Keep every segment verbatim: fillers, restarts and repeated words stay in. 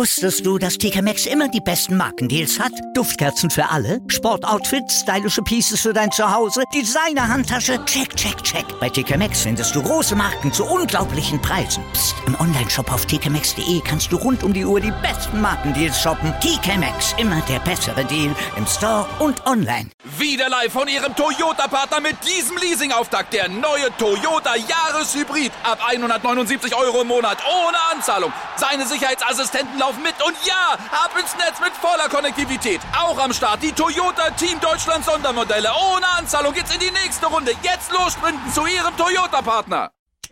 Wusstest du, dass T K Maxx immer die besten Markendeals hat? Duftkerzen für alle, Sportoutfits, stylische Pieces für dein Zuhause, Designer-Handtasche, check, check, check. Bei T K Maxx findest du große Marken zu unglaublichen Preisen. Psst. Im Onlineshop auf t k maxx punkt d e kannst du rund um die Uhr die besten Markendeals shoppen. T K Maxx, immer der bessere Deal im Store und online. Wieder live von Ihrem Toyota-Partner mit diesem Leasing-Auftakt. Der neue Toyota Jahreshybrid. Ab hundertneunundsiebzig Euro im Monat ohne Anzahlung. Seine Sicherheitsassistenten laufen mit und ja, ab ins Netz mit voller Konnektivität. Auch am Start die Toyota Team Deutschland Sondermodelle. Ohne Anzahlung geht's in die nächste Runde. Jetzt los sprinten zu Ihrem Toyota-Partner.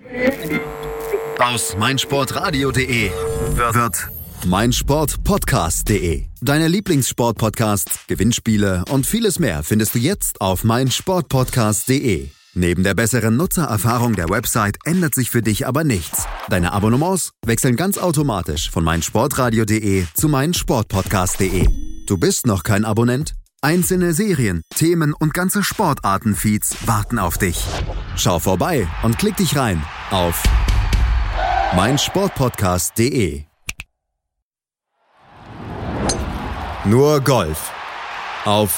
Aus meinsportradio punkt de wird meinsportpodcast punkt de. Deine Lieblingssportpodcasts, Gewinnspiele und vieles mehr findest du jetzt auf meinsportpodcast punkt de. Neben der besseren Nutzererfahrung der Website ändert sich für dich aber nichts. Deine Abonnements wechseln ganz automatisch von meinsportradio punkt de zu meinsportpodcast punkt de. Du bist noch kein Abonnent? Einzelne Serien, Themen und ganze Sportarten-Feeds warten auf dich. Schau vorbei und klick dich rein auf meinsportpodcast punkt de. Nur Golf auf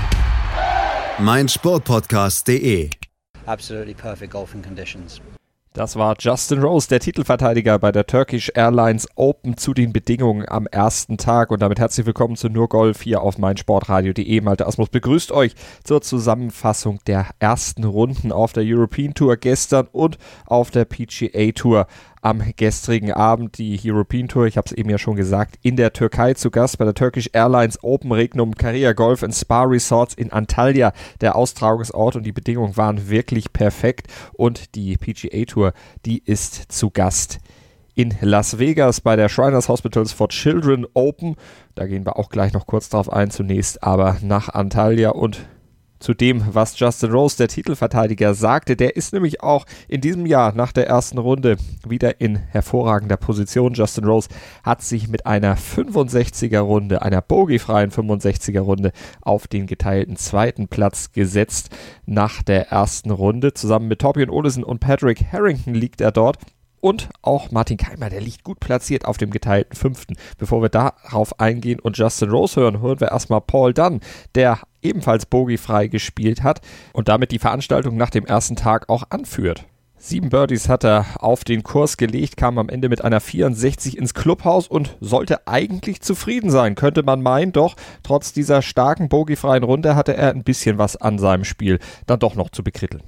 meinsportpodcast punkt de. Absolutely perfect golfing conditions. Das war Justin Rose, der Titelverteidiger bei der Turkish Airlines Open zu den Bedingungen am ersten Tag. Und damit herzlich willkommen zu Nur Golf hier auf meinsportradio punkt de. Malte Asmus begrüßt euch zur Zusammenfassung der ersten Runden auf der European Tour gestern und auf der P G A Tour am gestrigen Abend. Die European Tour, ich habe es eben ja schon gesagt, in der Türkei zu Gast bei der Turkish Airlines Open Regnum Carrera Golf and Spa Resorts in Antalya, der Austragungsort, und die Bedingungen waren wirklich perfekt. Und die P G A Tour, die ist zu Gast in Las Vegas bei der Shriners Hospitals for Children Open. Da gehen wir auch gleich noch kurz drauf ein zunächst, aber nach Antalya und zu dem, was Justin Rose, der Titelverteidiger, sagte. Der ist nämlich auch in diesem Jahr nach der ersten Runde wieder in hervorragender Position. Justin Rose hat sich mit einer fünfundsechziger Runde, einer bogiefreien fünfundsechziger Runde auf den geteilten zweiten Platz gesetzt nach der ersten Runde. Zusammen mit Torbjörn Olesen und Patrick Harrington liegt er dort. Und auch Martin Keimer, der liegt gut platziert auf dem geteilten fünften. Bevor wir darauf eingehen und Justin Rose hören, hören wir erstmal Paul Dunn, der ebenfalls bogiefrei gespielt hat und damit die Veranstaltung nach dem ersten Tag auch anführt. Sieben Birdies hat er auf den Kurs gelegt, kam am Ende mit einer vierundsechzig ins Clubhaus und sollte eigentlich zufrieden sein, könnte man meinen. Doch trotz dieser starken bogiefreien Runde hatte er ein bisschen was an seinem Spiel dann doch noch zu bekritteln.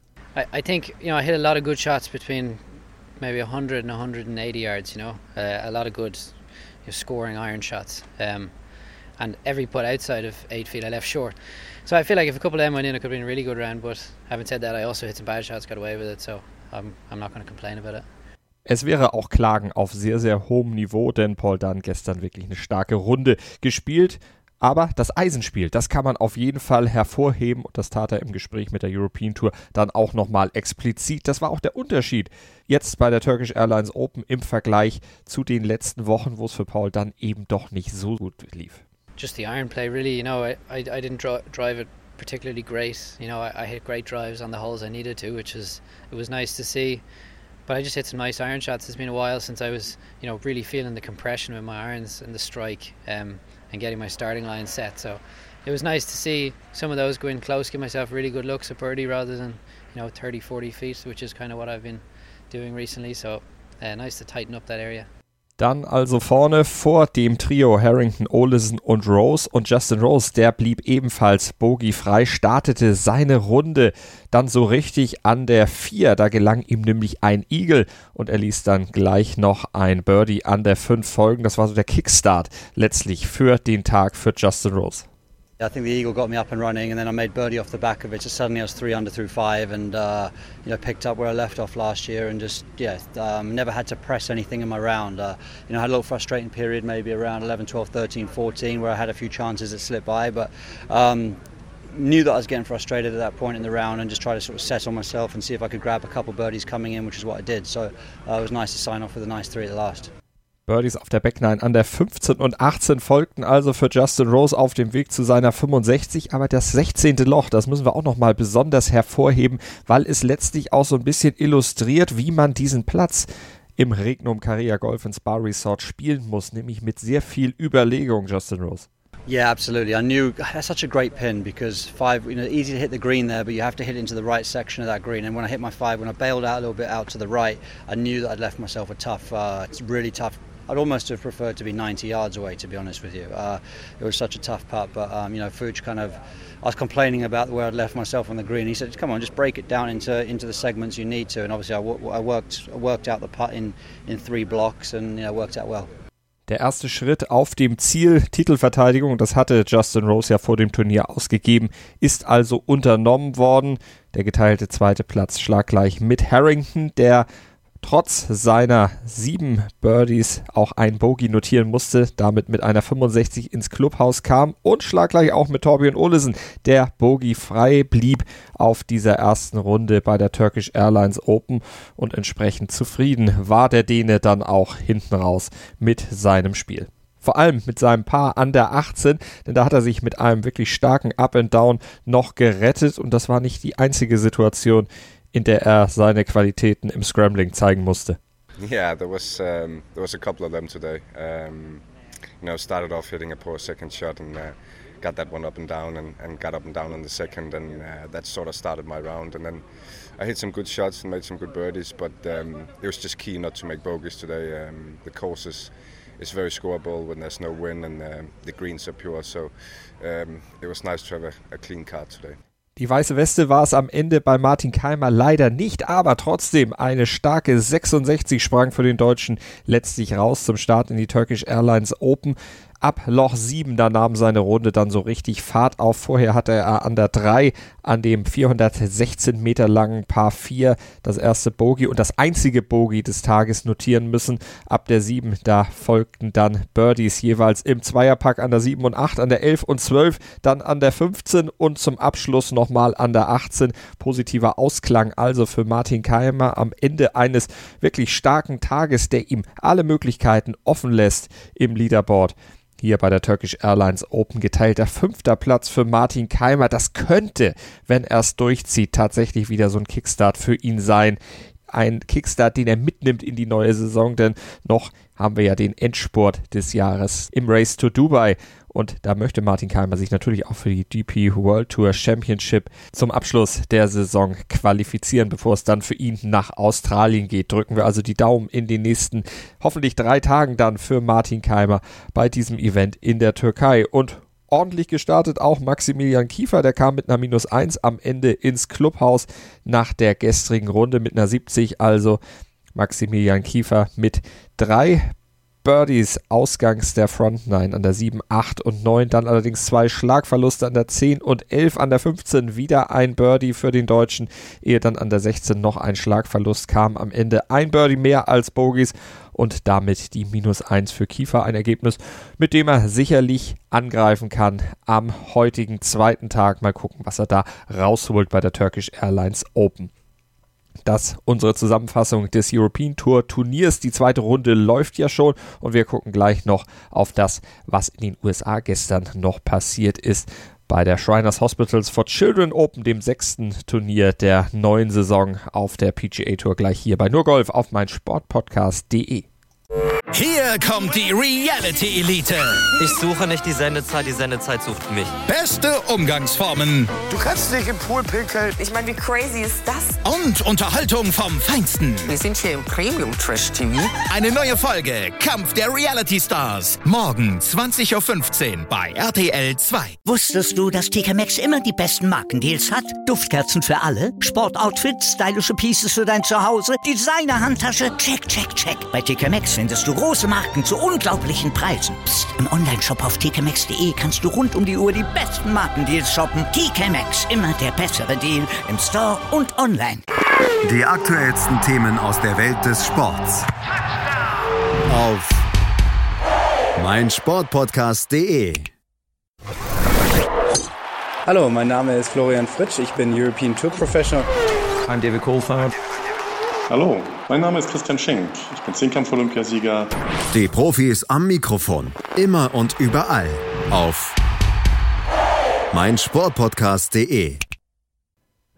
I, I think, you know, I hit a lot of good shots between maybe one hundred and one hundred eighty yards, you know, uh, a lot of good you know, scoring iron shots. Um, and every putt outside of eight feet I left short. So I feel like if a couple of them went in, it could have been a really good round. But having said that, I also hit some bad shots, got away with it. So I'm, I'm not going to complain about it. Es wäre auch Klagen auf sehr, sehr hohem Niveau, denn Paul Dunn gestern wirklich eine starke Runde gespielt. Aber das Eisenspiel, das kann man auf jeden Fall hervorheben und das tat er im Gespräch mit der European Tour dann auch nochmal explizit. Das war auch der Unterschied jetzt bei der Turkish Airlines Open im Vergleich zu den letzten Wochen, wo es für Paul Dunn eben doch nicht so gut lief. Just the iron play, really. You know, I, I, I didn't dri- drive it particularly great. You know, I, I hit great drives on the holes I needed to, which is it was nice to see. But I just hit some nice iron shots. It's been a while since I was, you know, really feeling the compression with my irons and the strike. Um, and getting my starting line set, so it was nice to see some of those go in close, give myself really good looks at birdie rather than, you know, thirty, forty feet, which is kind of what I've been doing recently, so uh, nice to tighten up that area. Dann also vorne vor dem Trio Harrington, Olesen und Rose, und Justin Rose, der blieb ebenfalls bogiefrei, startete seine Runde dann so richtig an der vier, da gelang ihm nämlich ein Eagle und er ließ dann gleich noch ein Birdie an der fünf folgen. Das war so der Kickstart letztlich für den Tag für Justin Rose. I think the eagle got me up and running, and then I made birdie off the back of it. So suddenly I was three under through five, and uh, you know, picked up where I left off last year, and just yeah, um, never had to press anything in my round. Uh, you know, I had a little frustrating period, maybe around eleven, twelve, thirteen, fourteen, where I had a few chances that slipped by, but um, knew that I was getting frustrated at that point in the round, and just tried to sort of settle myself and see if I could grab a couple birdies coming in, which is what I did. So uh, it was nice to sign off with a nice three at the last. Birdies auf der Backnine an der fünfzehn und achtzehn folgten also für Justin Rose auf dem Weg zu seiner fünfundsechzig, aber das sechzehnte Loch, das müssen wir auch nochmal besonders hervorheben, weil es letztlich auch so ein bisschen illustriert, wie man diesen Platz im Regnum Carrera Golf and Spa Resort spielen muss, nämlich mit sehr viel Überlegung, Justin Rose. Yeah, absolutely. I knew that's such a great pin because five, you know, easy to hit the green there, but you have to hit into the right section of that green. And when I hit my five, when I bailed out a little bit out to the right, I knew that I'd left myself a tough, uh, it's really tough. I'd almost have preferred to be ninety yards away, to be honest with you. Uh, it was such a tough putt, but um, you know, Fuj kind of, I was complaining about where I'd left myself on the green. He said, "Come on, just break it down into into the segments you need to." And obviously, I, w- I worked I worked out the putt in in three blocks, and you know, worked out well. Der erste Schritt auf dem Ziel Titelverteidigung, das hatte Justin Rose ja vor dem Turnier ausgegeben, ist also unternommen worden. Der geteilte zweite Platz schlaggleich mit Harrington, der trotz seiner sieben Birdies auch ein Bogey notieren musste, damit mit einer fünfundsechzig ins Clubhaus kam und schlaggleich auch mit Thorbjörn Olesen, der Bogey frei blieb auf dieser ersten Runde bei der Turkish Airlines Open und entsprechend zufrieden war der Däne dann auch hinten raus mit seinem Spiel. Vor allem mit seinem Paar an der achtzehn, denn da hat er sich mit einem wirklich starken Up and Down noch gerettet und das war nicht die einzige Situation, in der er seine Qualitäten im Scrambling zeigen musste. Yeah, there was um, there was a couple of them today. Um, you know, started off hitting a poor second shot and uh, got that one up and down and, and got up and down on the second, and uh, that sort of started my round. And then I hit some good shots and made some good birdies, but um, it was just key not to make bogeys today. Um, the course is, is very scoreable when there's no wind and uh, the greens are pure, so um, it was nice to have a, a clean card today. Die weiße Weste war es am Ende bei Martin Kaymer leider nicht, aber trotzdem eine starke sechsundsechzig sprang für den Deutschen letztlich raus zum Start in die Turkish Airlines Open. Ab Loch sieben, da nahm seine Runde dann so richtig Fahrt auf. Vorher hatte er an der drei an dem vierhundertsechzehn Meter langen Par vier das erste Bogey und das einzige Bogey des Tages notieren müssen. Ab der sieben, da folgten dann Birdies jeweils im Zweierpack an der sieben und acht, an der elf und zwölf, dann an der fünfzehn und zum Abschluss nochmal an der achtzehn. Positiver Ausklang also für Martin Kaymer am Ende eines wirklich starken Tages, der ihm alle Möglichkeiten offen lässt im Leaderboard. Hier bei der Turkish Airlines Open geteilter fünfter Platz für Martin Kaymer. Das könnte, wenn er es durchzieht, tatsächlich wieder so ein Kickstart für ihn sein. Ein Kickstart, den er mitnimmt in die neue Saison, denn noch haben wir ja den Endspurt des Jahres im Race to Dubai. Und da möchte Martin Kaymer sich natürlich auch für die D P World Tour Championship zum Abschluss der Saison qualifizieren, bevor es dann für ihn nach Australien geht. Drücken wir also die Daumen in den nächsten, hoffentlich drei Tagen dann für Martin Kaymer bei diesem Event in der Türkei. Und ordentlich gestartet auch Maximilian Kiefer, der kam mit einer minus eins am Ende ins Clubhaus nach der gestrigen Runde mit einer siebzig. Also Maximilian Kiefer mit drei Birdies ausgangs der Front Nine an der sieben, acht und neun, dann allerdings zwei Schlagverluste an der zehn und elf, an der fünfzehn wieder ein Birdie für den Deutschen, ehe dann an der sechzehn noch ein Schlagverlust kam. Am Ende ein Birdie mehr als Bogies und damit die minus eins für Kiefer, ein Ergebnis, mit dem er sicherlich angreifen kann am heutigen zweiten Tag. Mal gucken, was er da rausholt bei der Turkish Airlines Open. Das unsere Zusammenfassung des European Tour Turniers. Die zweite Runde läuft ja schon und wir gucken gleich noch auf das, was in den U S A gestern noch passiert ist bei der Shriners Hospitals for Children Open, dem sechsten Turnier der neuen Saison auf der P G A Tour, gleich hier bei Nur Golf auf meinsportpodcast punkt de. Hier kommt die Reality Elite. Ich suche nicht die Sendezeit, die Sendezeit sucht mich. Beste Umgangsformen. Du kannst nicht im Pool pinkeln. Ich meine, wie crazy ist das? Und Unterhaltung vom Feinsten. Wir sind hier im Premium-Trash-T V. Eine neue Folge Kampf der Reality Stars. Morgen zwanzig Uhr fünfzehn bei R T L zwei. Wusstest du, dass T K Maxx immer die besten Markendeals hat? Duftkerzen für alle, Sportoutfits, stylische Pieces für dein Zuhause, Designer-Handtasche, check, check, check. Bei T K Maxx findest du große Marken zu unglaublichen Preisen. Psst. Im Onlineshop auf t k maxx punkt de kannst du rund um die Uhr die besten Markendeals shoppen. T K Maxx, immer der bessere Deal im Store und online. Die aktuellsten Themen aus der Welt des Sports. Auf meinsportpodcast punkt de. Hallo, mein Name ist Florian Fritsch, ich bin European Tour Professional. I'm David Coulthard. Hallo, mein Name ist Christian Schenk, ich bin Zehnkampf-Olympiasieger. Die Profis am Mikrofon, immer und überall auf meinsportpodcast punkt de.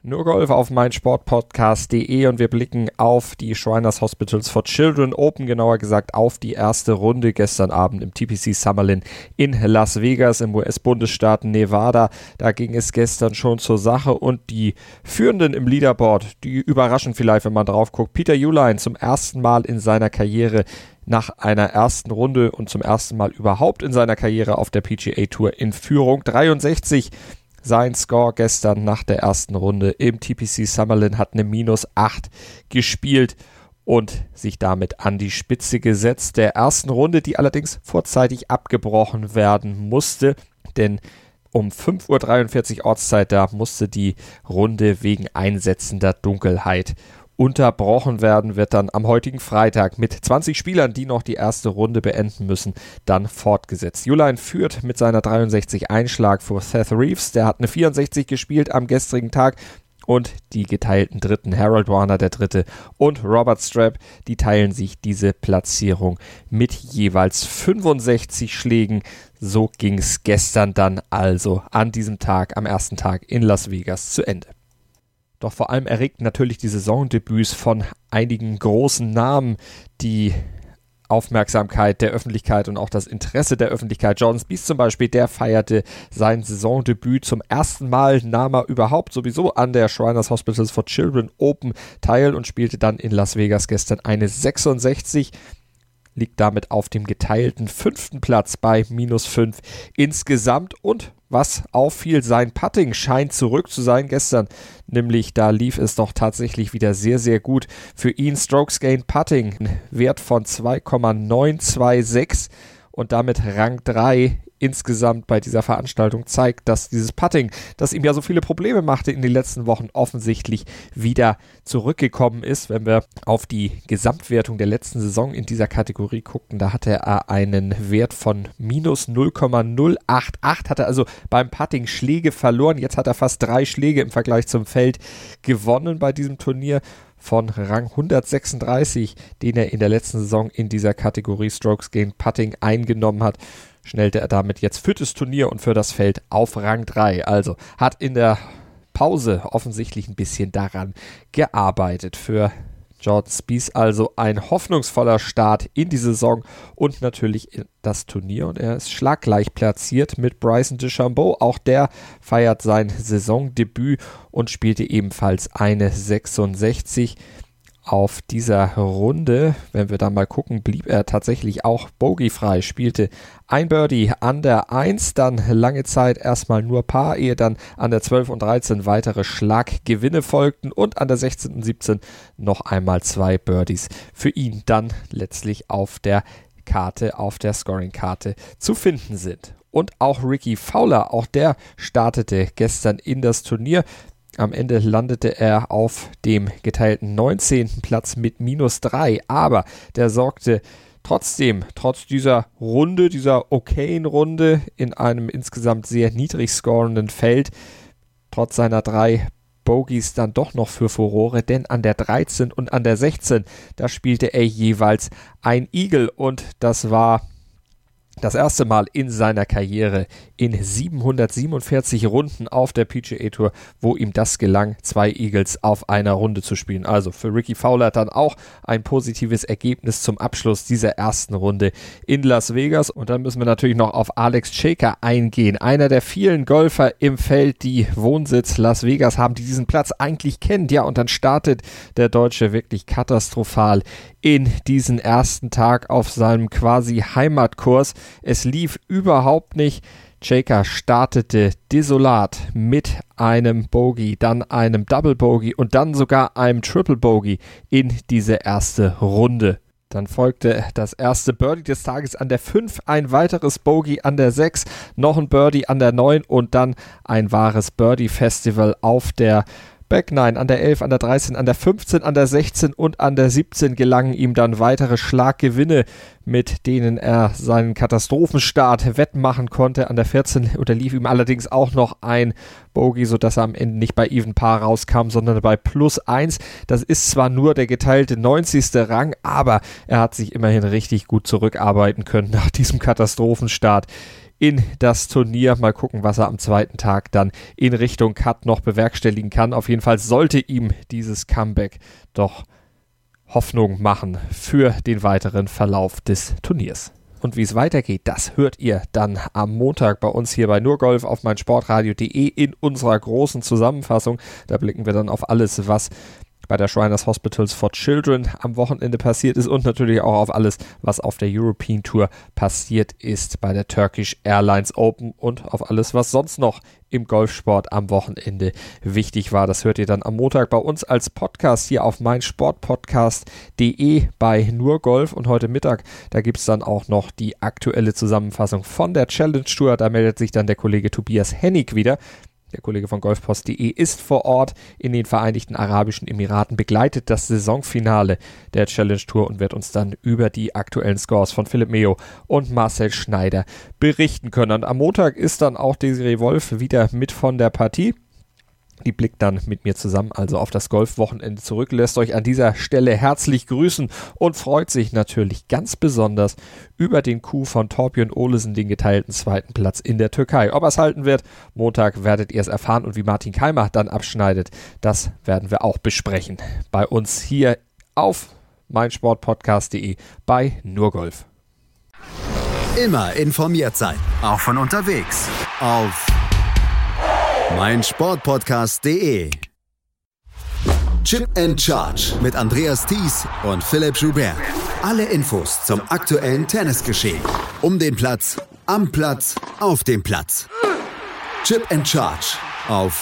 Nur Golf auf meinsportpodcast punkt de und wir blicken auf die Shriners Hospitals for Children Open, genauer gesagt auf die erste Runde gestern Abend im T P C Summerlin in Las Vegas im U S-Bundesstaat Nevada. Da ging es gestern schon zur Sache und die Führenden im Leaderboard, die überraschen vielleicht, wenn man drauf guckt. Peter Uihlein zum ersten Mal in seiner Karriere nach einer ersten Runde und zum ersten Mal überhaupt in seiner Karriere auf der P G A Tour in Führung. dreiundsechzig sein Score gestern nach der ersten Runde im T P C Summerlin, hat eine minus acht gespielt und sich damit an die Spitze gesetzt der ersten Runde, die allerdings vorzeitig abgebrochen werden musste, denn um fünf Uhr dreiundvierzig Ortszeit, da musste die Runde wegen einsetzender Dunkelheit unterbrochen werden, wird dann am heutigen Freitag mit zwanzig Spielern, die noch die erste Runde beenden müssen, dann fortgesetzt. Uihlein führt mit seiner dreiundsechzig Einschlag vor Seth Reeves, der hat eine vierundsechzig gespielt am gestrigen Tag und die geteilten Dritten, Harold Warner der Dritte und Robert Strap, die teilen sich diese Platzierung mit jeweils fünfundsechzig Schlägen. So ging es gestern dann also an diesem Tag, am ersten Tag in Las Vegas zu Ende. Doch vor allem erregt natürlich die Saisondebüts von einigen großen Namen die Aufmerksamkeit der Öffentlichkeit und auch das Interesse der Öffentlichkeit. Jordan Spieth zum Beispiel, der feierte sein Saisondebüt zum ersten Mal, nahm er überhaupt sowieso an der Shriners Hospitals for Children Open teil und spielte dann in Las Vegas gestern eine sechsundsechzig. Liegt damit auf dem geteilten fünften Platz bei minus fünf insgesamt. Und was auffiel, sein Putting scheint zurück zu sein gestern, nämlich da lief es doch tatsächlich wieder sehr, sehr gut für ihn. Strokes Gained Putting, Wert von zwei Komma neun zwei sechs und damit Rang drei insgesamt bei dieser Veranstaltung, zeigt, dass dieses Putting, das ihm ja so viele Probleme machte in den letzten Wochen, offensichtlich wieder zurückgekommen ist. Wenn wir auf die Gesamtwertung der letzten Saison in dieser Kategorie guckten, da hatte er einen Wert von minus null Komma null acht acht, hatte also beim Putting Schläge verloren. Jetzt hat er fast drei Schläge im Vergleich zum Feld gewonnen bei diesem Turnier. Von Rang hundertsechsunddreißig, den er in der letzten Saison in dieser Kategorie Strokes Gained Putting eingenommen hat, schnellte er damit jetzt für das Turnier und für das Feld auf Rang drei. Also hat in der Pause offensichtlich ein bisschen daran gearbeitet. Für Jordan Spieth also ein hoffnungsvoller Start in die Saison und natürlich in das Turnier. Und er ist schlaggleich platziert mit Bryson DeChambeau. Auch der feiert sein Saisondebüt und spielte ebenfalls eine sechsundsechzig. Auf dieser Runde, wenn wir da mal gucken, blieb er tatsächlich auch bogiefrei, spielte ein Birdie an der eins, dann lange Zeit erstmal nur Paar, ehe dann an der zwölf und dreizehn weitere Schlaggewinne folgten und an der sechzehn und siebzehn noch einmal zwei Birdies für ihn dann letztlich auf der Karte, auf der Scoring-Karte zu finden sind. Und auch Rickie Fowler, auch der startete gestern in das Turnier. Am Ende landete er auf dem geteilten neunzehnten Platz mit minus drei, aber der sorgte trotzdem, trotz dieser Runde, dieser okayen Runde in einem insgesamt sehr niedrig scorenden Feld, trotz seiner drei Bogies dann doch noch für Furore, denn an der dreizehn und an der sechzehn, da spielte er jeweils ein Eagle und das war das erste Mal in seiner Karriere in siebenhundertsiebenundvierzig Runden auf der P G A Tour, wo ihm das gelang, zwei Eagles auf einer Runde zu spielen. Also für Rickie Fowler dann auch ein positives Ergebnis zum Abschluss dieser ersten Runde in Las Vegas. Und dann müssen wir natürlich noch auf Alex Cejka eingehen. Einer der vielen Golfer im Feld, die Wohnsitz Las Vegas haben, die diesen Platz eigentlich kennt. Ja, und dann startet der Deutsche wirklich katastrophal in diesen ersten Tag auf seinem quasi Heimatkurs. Es lief überhaupt nicht. Cejka startete desolat mit einem Bogey, dann einem Double Bogey und dann sogar einem Triple Bogey in diese erste Runde. Dann folgte das erste Birdie des Tages an der fünf, ein weiteres Bogey an der sechs, noch ein Birdie an der neun und dann ein wahres Birdie-Festival auf der Back nine, an der elf, an der dreizehn, an der fünfzehn, an der sechzehn und an der siebzehn gelangen ihm dann weitere Schlaggewinne, mit denen er seinen Katastrophenstart wettmachen konnte. An der vierzehn unterlief ihm allerdings auch noch ein Bogey, sodass er am Ende nicht bei Even Par rauskam, sondern bei plus eins. Das ist zwar nur der geteilte neunzigste Rang, aber er hat sich immerhin richtig gut zurückarbeiten können nach diesem Katastrophenstart in das Turnier. Mal gucken, was er am zweiten Tag dann in Richtung Cut noch bewerkstelligen kann. Auf jeden Fall sollte ihm dieses Comeback doch Hoffnung machen für den weiteren Verlauf des Turniers. Und wie es weitergeht, das hört ihr dann am Montag bei uns hier bei Nurgolf auf meinsportradio punkt de in unserer großen Zusammenfassung. Da blicken wir dann auf alles, was bei der Shriners Hospitals for Children am Wochenende passiert ist und natürlich auch auf alles, was auf der European Tour passiert ist bei der Turkish Airlines Open und auf alles, was sonst noch im Golfsport am Wochenende wichtig war. Das hört ihr dann am Montag bei uns als Podcast hier auf meinsportpodcast punkt de bei Nurgolf. Und heute Mittag, da gibt es dann auch noch die aktuelle Zusammenfassung von der Challenge Tour. Da meldet sich dann der Kollege Tobias Hennig wieder. Der Kollege von golfpost punkt de ist vor Ort in den Vereinigten Arabischen Emiraten, begleitet das Saisonfinale der Challenge Tour und wird uns dann über die aktuellen Scores von Philipp Meo und Marcel Schneider berichten können. Und am Montag ist dann auch Desiree Wolf wieder mit von der Partie. Die blickt dann mit mir zusammen also auf das Golfwochenende zurück, lässt euch an dieser Stelle herzlich grüßen und freut sich natürlich ganz besonders über den Coup von Thorbjörn Olesen, den geteilten zweiten Platz in der Türkei. Ob er es halten wird, Montag werdet ihr es erfahren, und wie Martin Keimer dann abschneidet, das werden wir auch besprechen bei uns hier auf meinsportpodcast punkt de bei Nurgolf. Immer informiert sein, auch von unterwegs auf meinsportpodcast punkt de. Chip and Charge mit Andreas Thies und Philipp Joubert. Alle Infos zum aktuellen Tennisgeschehen. Um den Platz, am Platz, auf dem Platz. Chip and Charge auf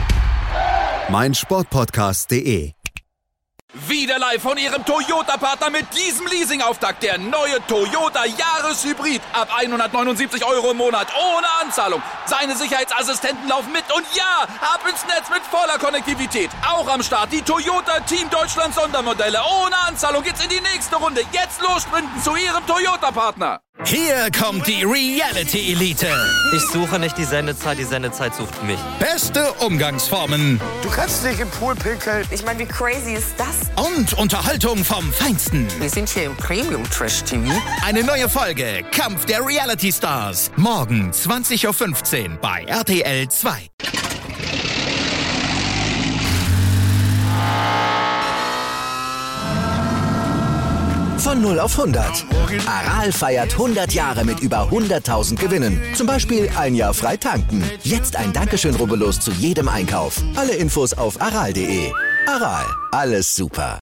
meinsportpodcast punkt de. Wieder live von Ihrem Toyota-Partner mit diesem Leasing-Auftakt. Der neue Toyota Jahreshybrid. Ab hundertneunundsiebzig Euro im Monat. Ohne Anzahlung. Seine Sicherheitsassistenten laufen mit. Und ja, ab ins Netz mit voller Konnektivität. Auch am Start die Toyota Team Deutschland Sondermodelle. Ohne Anzahlung geht's in die nächste Runde. Jetzt los sprinten zu Ihrem Toyota-Partner. Hier kommt die Reality-Elite. Ich suche nicht die Sendezeit, die Sendezeit sucht mich. Beste Umgangsformen. Du kannst nicht im Pool pinkeln. Ich meine, wie crazy ist das? Und Unterhaltung vom Feinsten. Wir sind hier im Premium-Trash-T V. Eine neue Folge Kampf der Reality-Stars. Morgen zwanzig Uhr fünfzehn bei R T L zwei. Von null auf hundert. Aral feiert hundert Jahre mit über hunderttausend Gewinnen. Zum Beispiel ein Jahr frei tanken. Jetzt ein Dankeschön, rubbellos zu jedem Einkauf. Alle Infos auf aral punkt de. Aral, alles super.